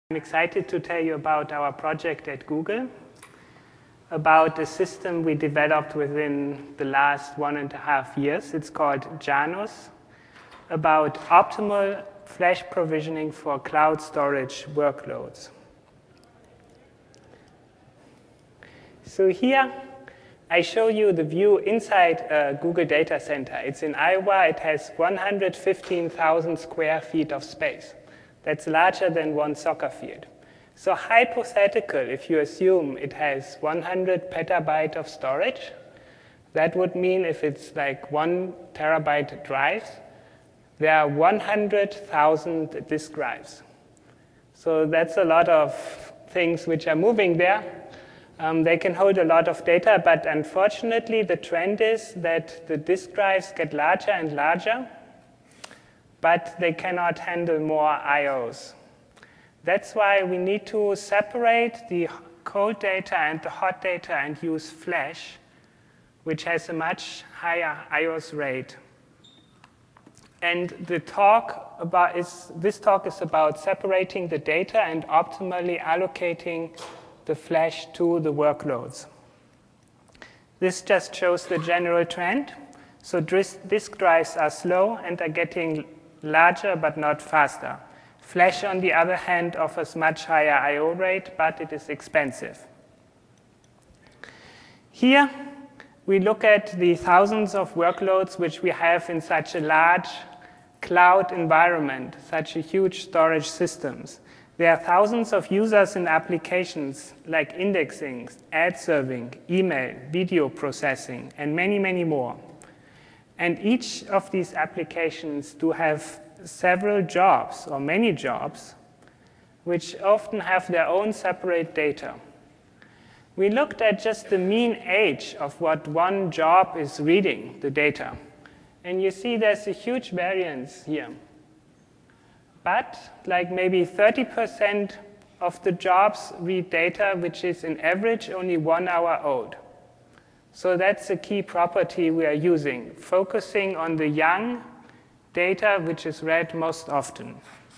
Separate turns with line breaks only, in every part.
I'm excited to tell you about our project at Google, about a system we developed within the last 1.5 years. It's called Janus, about optimal flash provisioning for cloud storage workloads. So here I show you the view inside a Google data center. It's in Iowa. It has 115,000 square feet of space. That's larger than one soccer field. So hypothetical, if you assume it has 100 petabyte of storage, that would mean if it's like 1 terabyte drives, there are 100,000 disk drives. So that's a lot of things which are moving there. They can hold a lot of data, but unfortunately the trend is that the disk drives get larger and larger, but they cannot handle more I/Os. That's why we need to separate the cold data and the hot data and use flash, which has a much higher I/Os rate. And this talk is about separating the data and optimally allocating the flash to the workloads. This just shows the general trend. So disk drives are slow and are getting larger but not faster. Flash, on the other hand, offers much higher I/O rate, but it is expensive. Here, we look at the thousands of workloads which we have in such a large cloud environment, such a huge storage systems. There are thousands of users and applications like indexing, ad serving, email, video processing, and many, many more. And each of these applications do have several jobs or many jobs, which often have their own separate data. We looked at just the mean age of what one job is reading the data. And you see there's a huge variance here. But like maybe 30% of the jobs read data which is in average only 1 hour old. So that's a key property we are using, focusing on the young data which is read most often.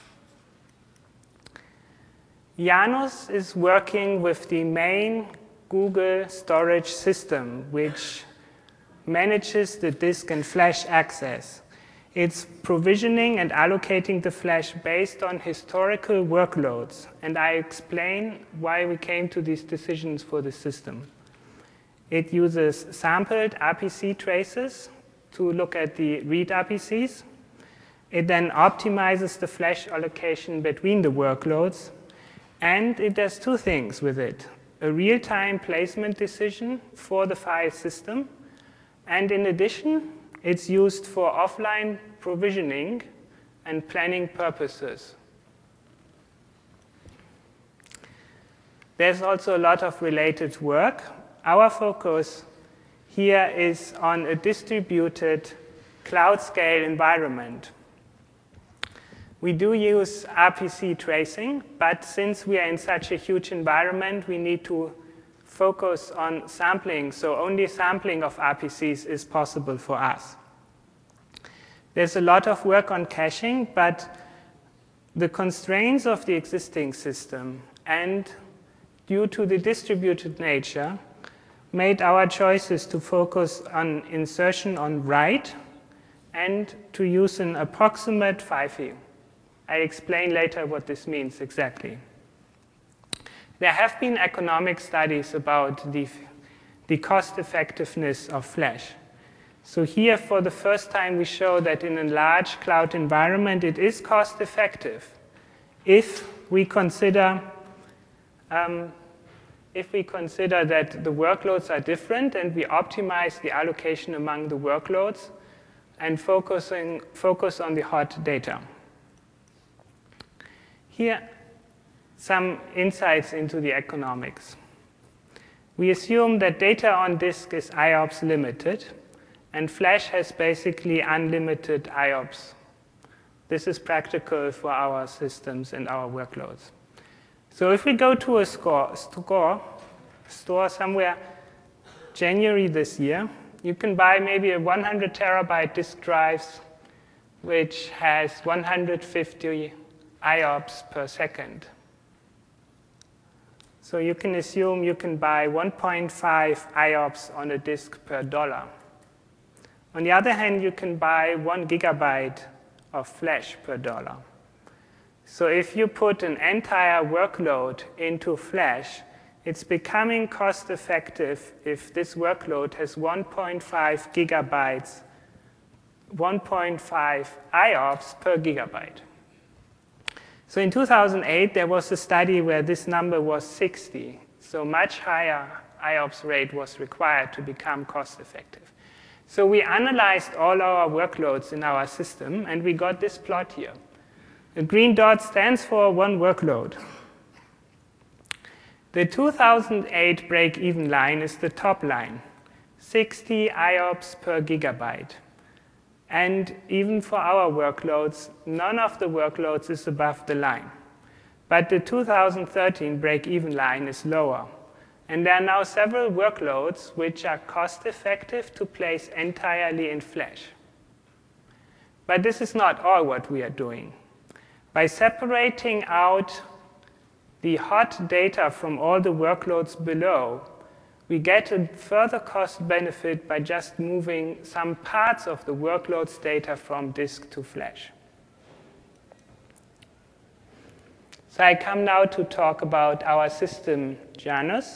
Janus is working with the main Google storage system, which manages the disk and flash access. It's provisioning and allocating the flash based on historical workloads, and I explain why we came to these decisions for the system. It uses sampled RPC traces to look at the read RPCs. It then optimizes the flash allocation between the workloads, and it does two things with it: a real-time placement decision for the file system, and in addition, it's used for offline provisioning and planning purposes. There's also a lot of related work. Our focus here is on a distributed cloud-scale environment. We do use RPC tracing, but since we are in such a huge environment, we need to focus on sampling, so only sampling of RPCs is possible for us. There's a lot of work on caching, but the constraints of the existing system and due to the distributed nature made our choices to focus on insertion on write and to use an approximate FIFO. I'll explain later what this means exactly. There have been economic studies about the cost effectiveness of flash. So here, for the first time, we show that in a large cloud environment, it is cost effective if we consider that the workloads are different and we optimize the allocation among the workloads and focus on the hot data. Here, some insights into the economics. We assume that data on disk is IOPS limited, and flash has basically unlimited IOPS. This is practical for our systems and our workloads. So if we go to a store somewhere January this year, you can buy maybe a 100 terabyte disk drives, which has 150 IOPS per second. So you can assume you can buy 1.5 IOPS on a disk per dollar. On the other hand, you can buy 1 gigabyte of flash per dollar. So if you put an entire workload into flash, it's becoming cost effective if this workload has 1.5 gigabytes, 1.5 IOPS per gigabyte. So in 2008, there was a study where this number was 60. So much higher IOPS rate was required to become cost effective. So we analyzed all our workloads in our system, and we got this plot here. The green dot stands for one workload. The 2008 break-even line is the top line, 60 IOPS per gigabyte. And even for our workloads, none of the workloads is above the line. But the 2013 break-even line is lower. And there are now several workloads which are cost-effective to place entirely in flash. But this is not all what we are doing. By separating out the hot data from all the workloads below, we get a further cost benefit by just moving some parts of the workload's data from disk to flash. So I come now to talk about our system, Janus.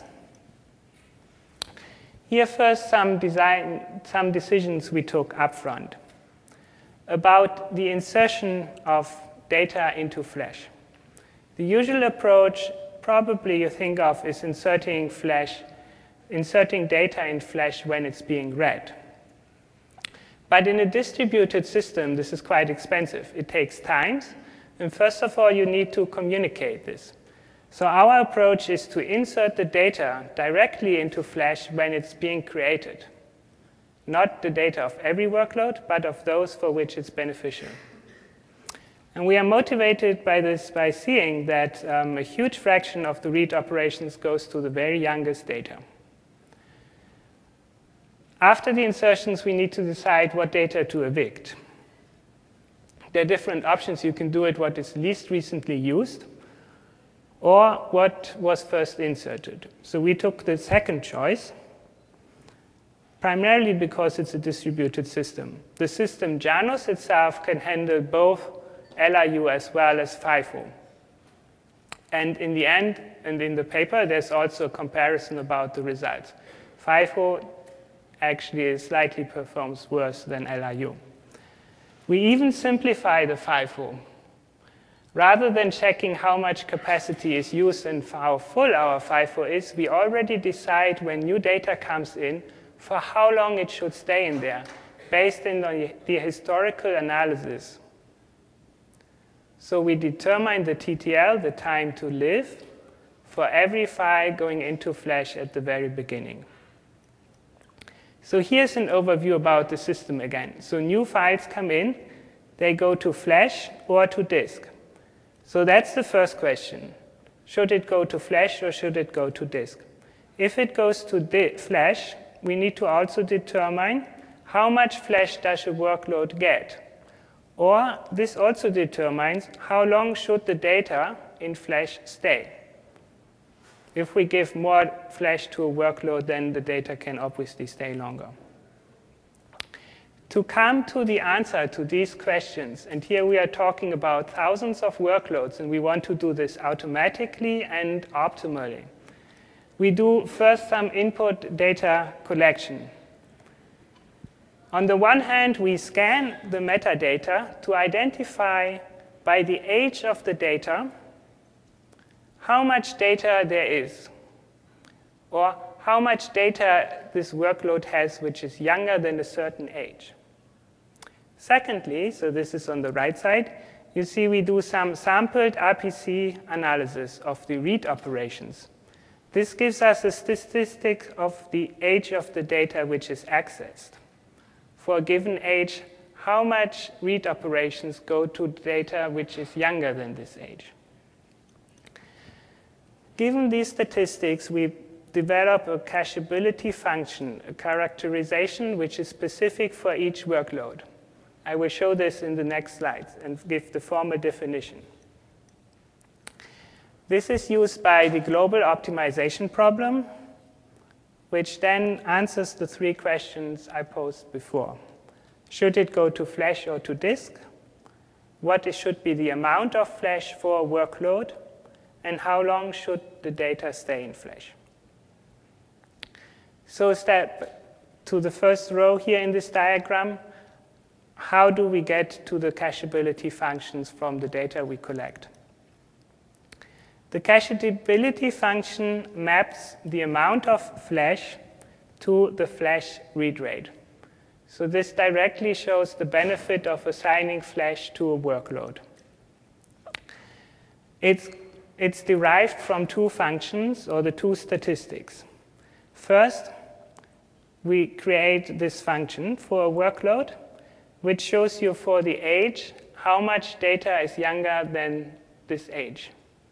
Here first some decisions we took upfront about the insertion of data into flash. The usual approach probably you think of is inserting data in flash when it's being read. But in a distributed system, this is quite expensive. It takes time, and first of all, you need to communicate this. So our approach is to insert the data directly into flash when it's being created. Not the data of every workload, but of those for which it's beneficial. And we are motivated by this by seeing that a huge fraction of the read operations goes to the very youngest data. After the insertions, we need to decide what data to evict. There are different options. You can do it what is least recently used, or what was first inserted. So we took the second choice, primarily because it's a distributed system. The system Janus itself can handle both LRU as well as FIFO. And in the end, and in the paper, there's also a comparison about the results. FIFO actually slightly performs worse than LRU. We even simplify the FIFO. Rather than checking how much capacity is used and how full our FIFO is, we already decide when new data comes in for how long it should stay in there, based on the historical analysis. So we determine the TTL, the time to live, for every file going into flash at the very beginning. So here's an overview about the system again. So new files come in, they go to flash or to disk. So that's the first question. Should it go to flash or should it go to disk? If it goes to flash, we need to also determine how much flash does a workload get. Or this also determines how long should the data in flash stay. If we give more flash to a workload, then the data can obviously stay longer. To come to the answer to these questions, and here we are talking about thousands of workloads, and we want to do this automatically and optimally, we do first some input data collection. On the one hand, we scan the metadata to identify by the age of the data how much data there is, or how much data this workload has which is younger than a certain age. Secondly, so this is on the right side, you see we do some sampled RPC analysis of the read operations. This gives us a statistic of the age of the data which is accessed. For a given age, how much read operations go to data which is younger than this age. Given these statistics, we develop a cacheability function, a characterization which is specific for each workload. I will show this in the next slides and give the formal definition. This is used by the global optimization problem, which then answers the 3 questions I posed before. Should it go to flash or to disk? What should be the amount of flash for a workload? And how long should the data stay in flash? So step to the first row here in this diagram. How do we get to the cacheability functions from the data we collect? The cacheability function maps the amount of flash to the flash read rate. So this directly shows the benefit of assigning flash to a workload. It's derived from 2 functions, or the 2 statistics. First, we create this function for a workload, which shows you for the age how much data is younger than this age.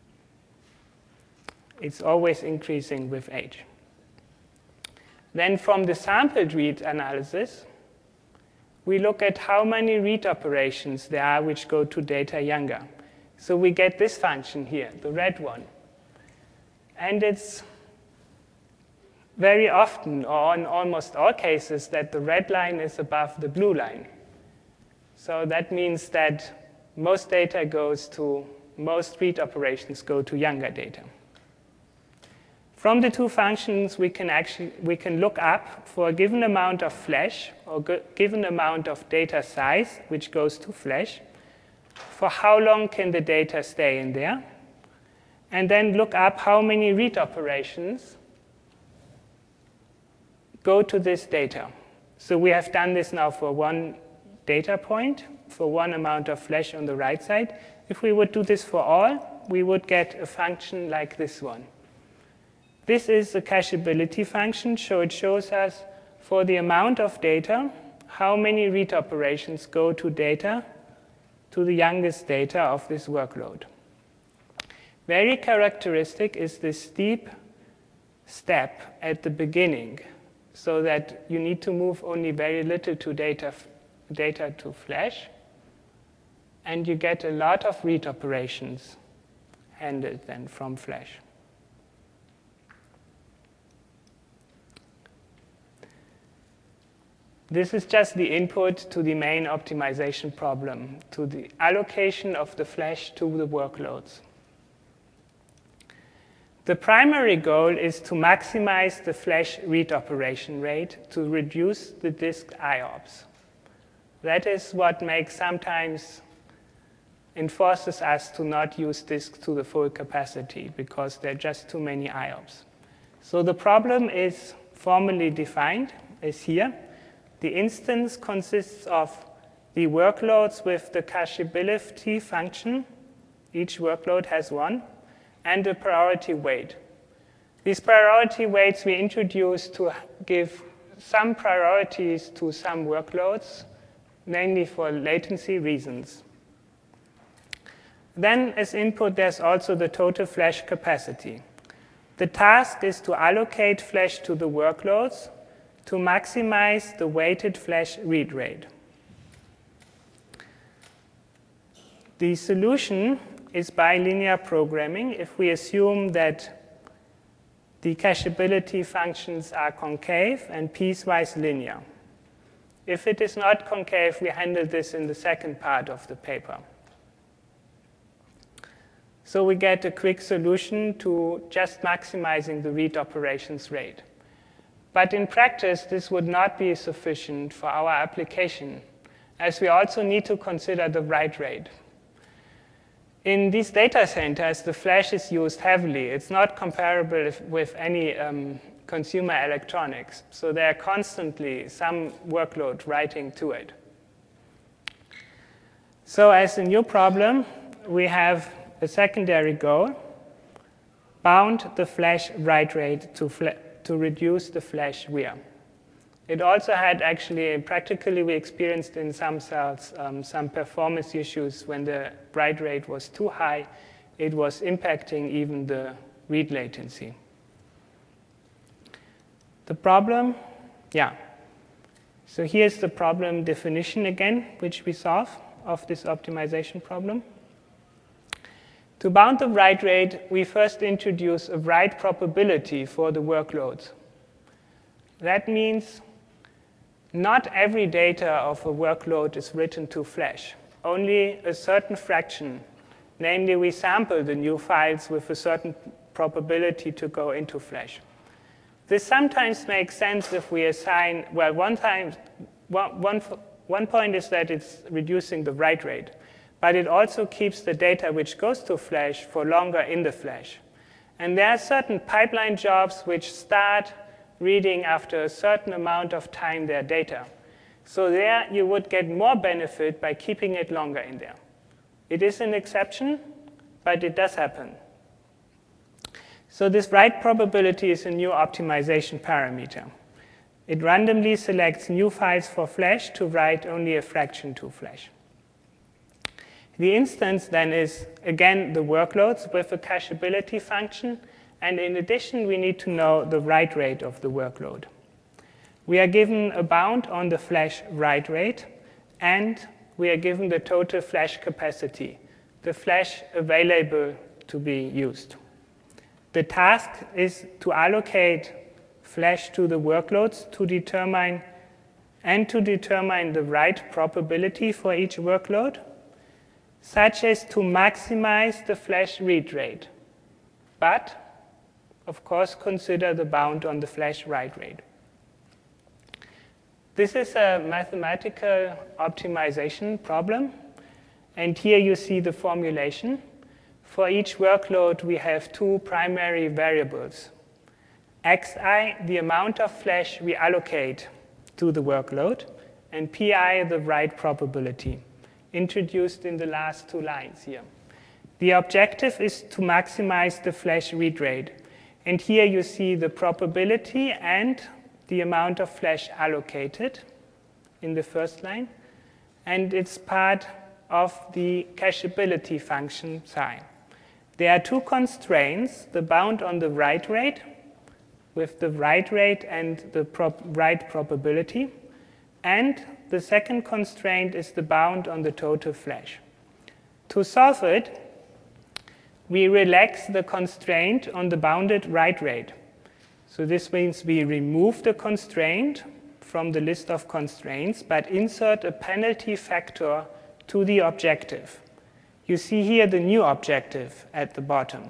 It's always increasing with age. Then from the sampled read analysis, we look at how many read operations there are which go to data younger. So we get this function here, the red one. And it's very often, or in almost all cases, that the red line is above the blue line. So that means that most read operations go to younger data. From the 2 functions, we can look up for a given amount of flash or given amount of data size, which goes to flash, for how long can the data stay in there, and then look up how many read operations go to this data. So we have done this now for 1 data point, for 1 amount of flash on the right side. If we would do this for all, we would get a function like this one. This is a cacheability function, so it shows us for the amount of data, how many read operations go to data, to the youngest data of this workload. Very characteristic is this steep step at the beginning, so that you need to move only very little to data to flash, and you get a lot of read operations handled then from flash. This is just the input to the main optimization problem, to the allocation of the flash to the workloads. The primary goal is to maximize the flash read operation rate to reduce the disk IOPS. That is what sometimes enforces us to not use disk to the full capacity, because there are just too many IOPS. So the problem is formally defined as here. The instance consists of the workloads with the cacheability function. Each workload has 1, and the priority weight. These priority weights we introduce to give some priorities to some workloads, mainly for latency reasons. Then as input, there's also the total flash capacity. The task is to allocate flash to the workloads to maximize the weighted flash read rate. The solution is bilinear programming if we assume that the cacheability functions are concave and piecewise linear. If it is not concave, we handle this in the second part of the paper. So we get a quick solution to just maximizing the read operations rate. But in practice, this would not be sufficient for our application, as we also need to consider the write rate. In these data centers, the flash is used heavily. It's not comparable with any consumer electronics. So there are constantly some workload writing to it. So as a new problem, we have a secondary goal, bound the flash write rate to reduce the flash wear. It also had actually, practically we experienced in some cells some performance issues when the write rate was too high. It was impacting even the read latency. The problem, so here's the problem definition again, which we solve of this optimization problem. To bound the write rate, we first introduce a write probability for the workloads. That means not every data of a workload is written to flash. Only a certain fraction. Namely, we sample the new files with a certain probability to go into flash. This sometimes makes sense if we assign, well, one point is that it's reducing the write rate, but it also keeps the data which goes to flash for longer in the flash. And there are certain pipeline jobs which start reading after a certain amount of time their data. So there you would get more benefit by keeping it longer in there. It is an exception, but it does happen. So this write probability is a new optimization parameter. It randomly selects new files for flash to write only a fraction to flash. The instance then is, again, the workloads with a cacheability function. And in addition, we need to know the write rate of the workload. We are given a bound on the flash write rate, and we are given the total flash capacity, the flash available to be used. The task is to allocate flash to the workloads to determine the write probability for each workload, such as to maximize the flash read rate. But of course, consider the bound on the flash write rate. This is a mathematical optimization problem. And here you see the formulation. For each workload, we have two primary variables. Xi, the amount of flash we allocate to the workload, and Pi, the write probability, introduced in the last two lines here. The objective is to maximize the flash read rate. And here you see the probability and the amount of flash allocated in the first line. And it's part of the cacheability function psi. There are two constraints, the bound on the write rate with the write rate and the write probability. And the second constraint is the bound on the total flash. To solve it, we relax the constraint on the bounded write rate. So this means we remove the constraint from the list of constraints, but insert a penalty factor to the objective. You see here the new objective at the bottom.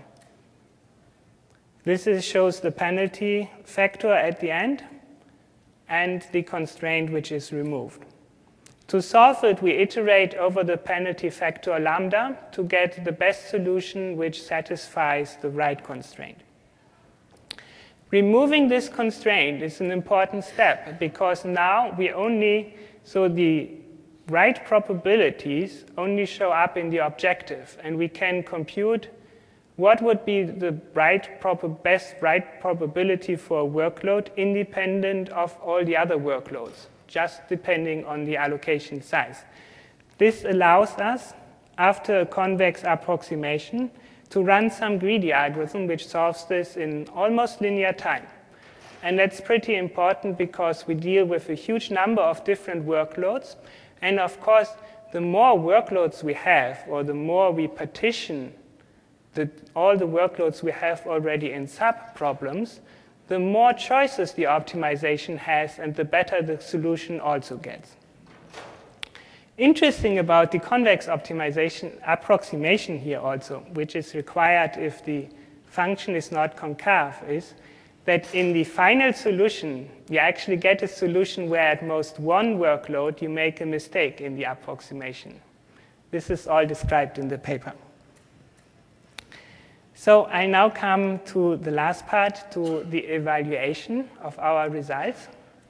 This shows the penalty factor at the end and the constraint which is removed. To solve it, we iterate over the penalty factor lambda to get the best solution which satisfies the write constraint. Removing this constraint is an important step because now the write probabilities only show up in the objective, and we can compute what would be the best write probability for a workload independent of all the other workloads, just depending on the allocation size. This allows us, after a convex approximation, to run some greedy algorithm which solves this in almost linear time. And that's pretty important because we deal with a huge number of different workloads. And of course, the more workloads we have, or the more we partition all the workloads we have already in sub-problems, the more choices the optimization has and the better the solution also gets. Interesting about the convex optimization approximation here also, which is required if the function is not concave, is that in the final solution, you actually get a solution where at most one workload you make a mistake in the approximation. This is all described in the paper. So I now come to the last part, to the evaluation of our results.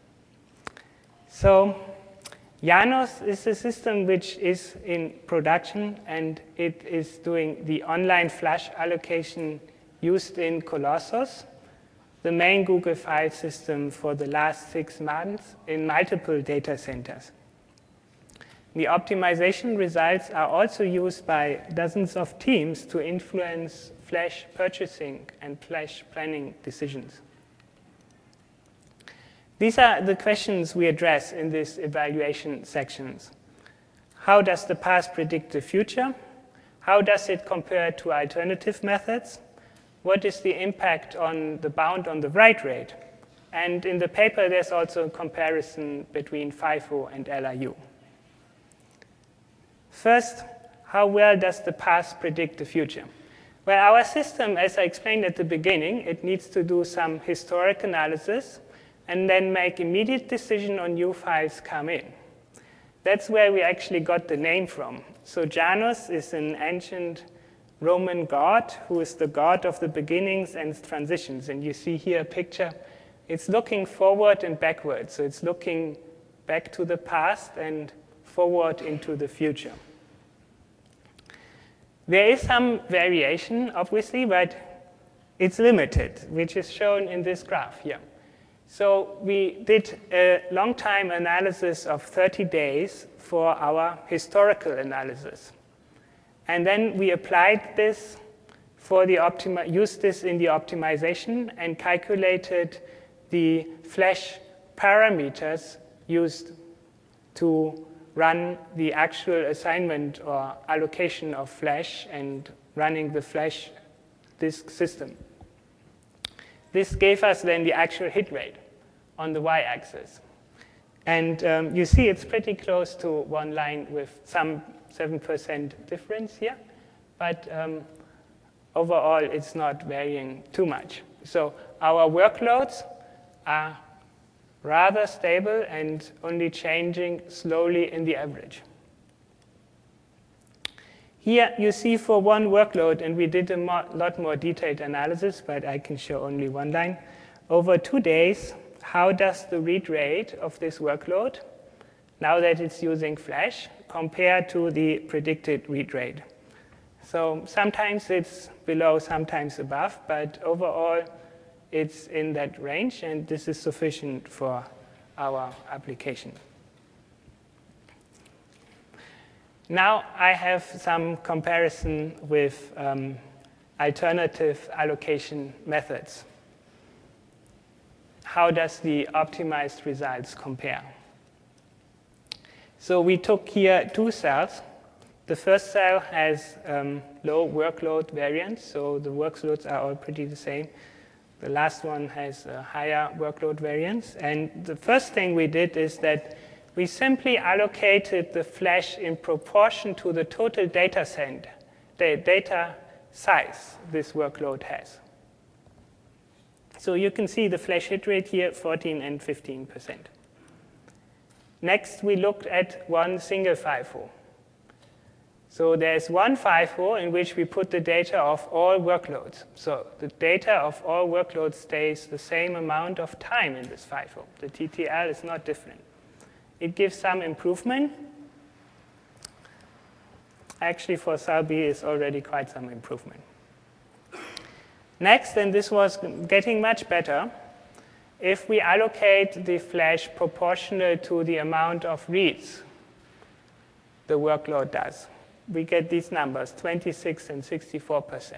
So Janus is a system which is in production, and it is doing the online flash allocation used in Colossus, the main Google file system for the last 6 months in multiple data centers. The optimization results are also used by dozens of teams to influence flash purchasing and flash planning decisions. These are the questions we address in these evaluation sections. How does the past predict the future? How does it compare to alternative methods? What is the impact on the bound on the write rate? And in the paper, there's also a comparison between FIFO and LRU. First, how well does the past predict the future? Well, our system, as I explained at the beginning, it needs to do some historic analysis and then make immediate decision on new files come in. That's where we actually got the name from. So Janus is an ancient Roman god who is the god of the beginnings and transitions. And you see here a picture. It's looking forward and backwards. So it's looking back to the past and forward into the future. There is some variation, obviously, but it's limited, which is shown in this graph here. So we did a long-time analysis of 30 days for our historical analysis. And then we applied this for the used this in the optimization and calculated the flash parameters used to run the actual assignment or allocation of flash and running the flash disk system. This gave us then the actual hit rate on the y-axis. And you see it's pretty close to one line with some 7% difference here. But overall, it's not varying too much. So our workloads are rather stable and only changing slowly in the average. Here you see for one workload, and we did a lot more detailed analysis, but I can show only one line. Over 2 days, how does the read rate of this workload, now that it's using Flash, compare to the predicted read rate? So sometimes it's below, sometimes above, but overall, it's in that range, and this is sufficient for our application. Now I have some comparison with alternative allocation methods. How does the optimized results compare? So we took here 2 cells. The first cell has low workload variance, so the workloads are all pretty the same. The last one has a higher workload variance. And the first thing we did is that we simply allocated the flash in proportion to the total data set, the data size this workload has. So you can see the flash hit rate here, 14 and 15%. Next, we looked at one single FIFO. So there's one FIFO in which we put the data of all workloads. So the data of all workloads stays the same amount of time in this FIFO. The TTL is not different. It gives some improvement. Actually, for cell B, it's already quite some improvement. Next, and this was getting much better, if we allocate the flash proportional to the amount of reads the workload does, we get these numbers, 26 and 64%.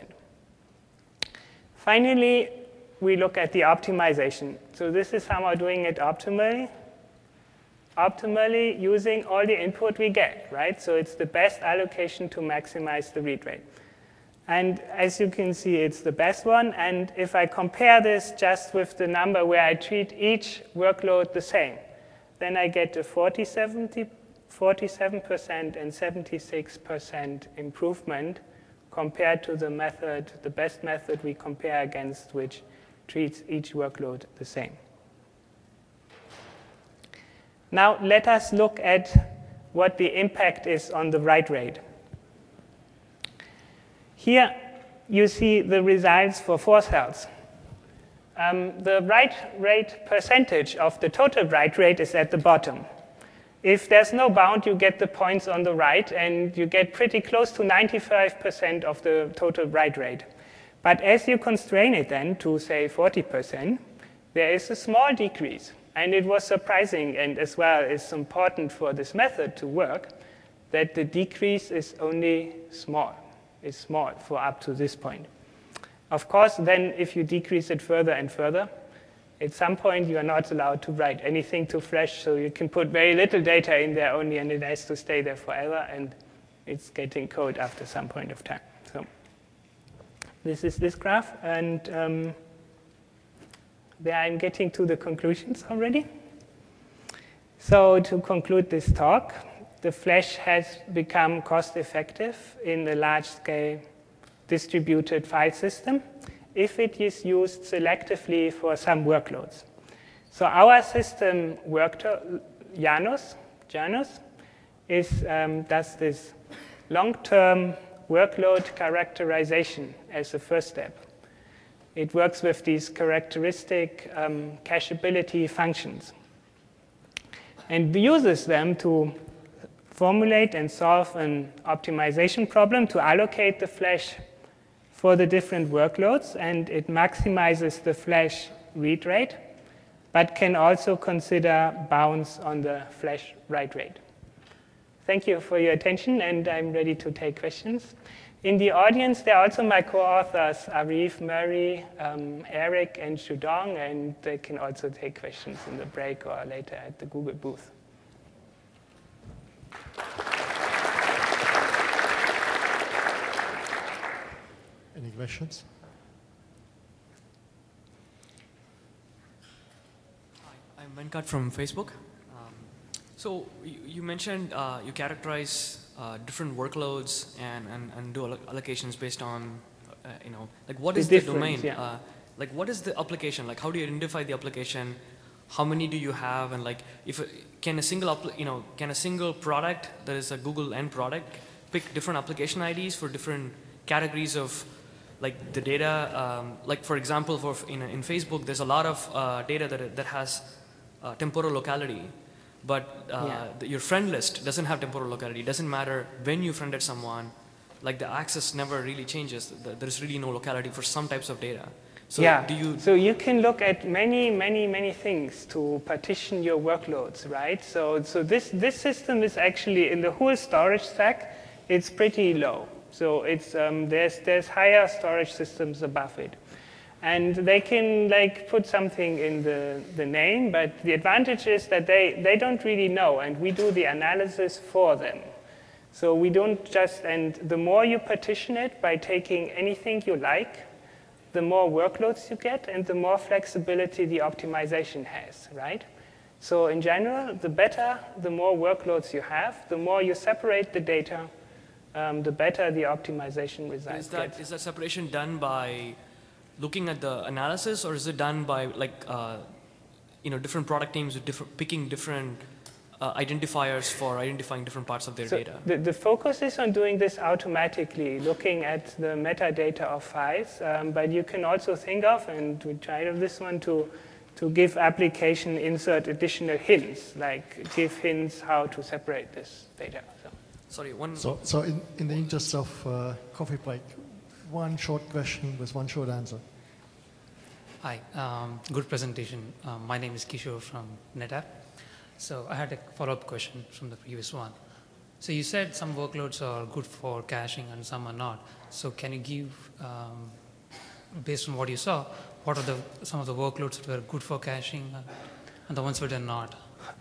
Finally, we look at the optimization. So this is how we're doing it optimally. Optimally using all the input we get, right? So it's the best allocation to maximize the read rate. And as you can see, it's the best one. And if I compare this just with the number where I treat each workload the same, then I get a 47% and 76% improvement compared to the method, the best method we compare against, which treats each workload the same. Now let us look at what the impact is on the write rate. Here you see the results for 4 cells. The write rate percentage of the total write rate is at the bottom. If there's no bound, you get the points on the right, and you get pretty close to 95% of the total write rate. But as you constrain it then to, say, 40%, there is a small decrease. And it was surprising, and as well is important for this method to work, that the decrease is only small. It's small for up to this point. Of course, then if you decrease it further and further, at some point you are not allowed to write anything to Flash, so you can put very little data in there only, and it has to stay there forever, and it's getting cold after some point of time. So this is this graph, and there I'm getting to the conclusions already. So to conclude this talk, the Flash has become cost-effective in a large-scale distributed file system if it is used selectively for some workloads. So our system Janus does this long-term workload characterization as a first step. It works with these characteristic cacheability functions and uses them to formulate and solve an optimization problem to allocate the Flash for the different workloads, and it maximizes the Flash read rate, but can also consider bounds on the Flash write rate. Thank you for your attention, and I'm ready to take questions. In the audience, there are also my co-authors, Arif, Murray, Eric, and Shudong, and they can also take questions in the break or later at the Google booth.
Any questions?
Hi, I'm Venkat from Facebook. So you mentioned you characterize different workloads and do allocations based on, like what is the domain?
Yeah.
Like what is the application? Like how do you identify the application? How many do you have? And like can a single product that is a Google end product pick different application IDs for different categories of like the data? Like for example, in Facebook, there's a lot of data that has temporal locality. But your friend list doesn't have temporal locality. It doesn't matter when you friended someone. Like the access never really changes. There's really no locality for some types of data. So
So you can look at many things to partition your workloads, right? So this system is actually in the whole storage stack. It's pretty low. So it's there's higher storage systems above it. And they can like put something in the name, but the advantage is that they don't really know, and we do the analysis for them. So we don't just, and the more you partition it by taking anything you like, the more workloads you get, and the more flexibility the optimization has, right? So in general, the better, the more workloads you have, the more you separate the data, the better the optimization results get.
Is that separation done by looking at the analysis, or is it done by like different product teams with picking different identifiers for identifying different parts of their data?
The focus is on doing this automatically, looking at the metadata of files, but you can also think of, and we tried of this one, to give application insert additional hints, like give hints how to separate this data.
So in the interest of coffee break, one short question with one short answer.
Hi, good presentation. My name is Kishore from NetApp. So I had a follow-up question from the previous one. So you said some workloads are good for caching and some are not. So can you give, based on what you saw, what are some of the workloads that were good for caching and the ones that are not?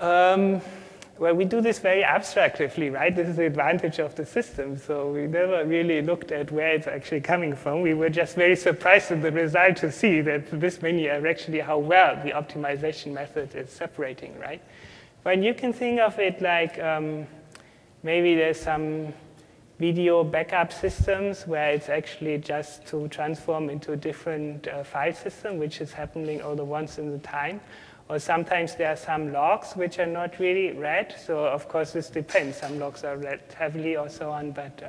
Well, we do this very abstractly, right? This is the advantage of the system. So we never really looked at where it's actually coming from. We were just very surprised with the result to see that this many are actually how well the optimization method is separating, right? But you can think of it like maybe there's some video backup systems where it's actually just to transform into a different file system, which is happening all the once in the time. Or sometimes there are some logs which are not really read. So of course this depends. Some logs are read heavily or so on. But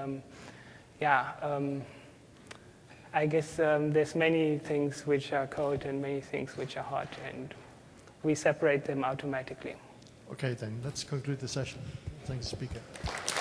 I guess there's many things which are cold and many things which are hot, and we separate them automatically.
Okay, then let's conclude the session. Thanks, speaker.